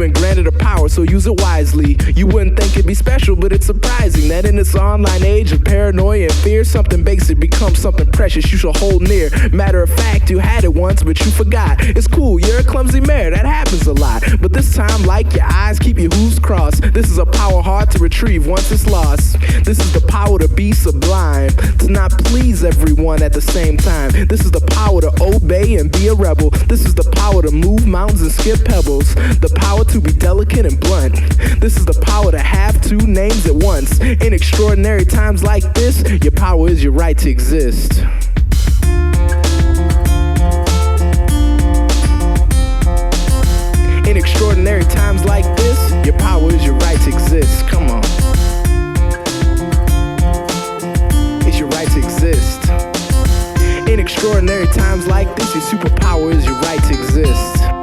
been granted a power, so use it wisely. You wouldn't think it'd be special, but it's surprising that in this online age of paranoia and fear, something basic becomes something precious you should hold near. Matter of fact, you had it once, but you forgot. It's cool, you're a clumsy mare, that happens a lot. But this time, like your eyes, keep your hooves crossed. This is a power hard to retrieve once it's lost. This is the power to be sublime, to not please everyone at the same time. This is the power to obey and be a rebel. This is the power to move mountains and skip pebbles. The power to be delicate and blunt. This is the power to have two names at once. In extraordinary times like this, your power is your right to exist. In extraordinary times like this, your power is your right to exist. Come on. It's your right to exist. In extraordinary times like this, your superpower is your right to exist.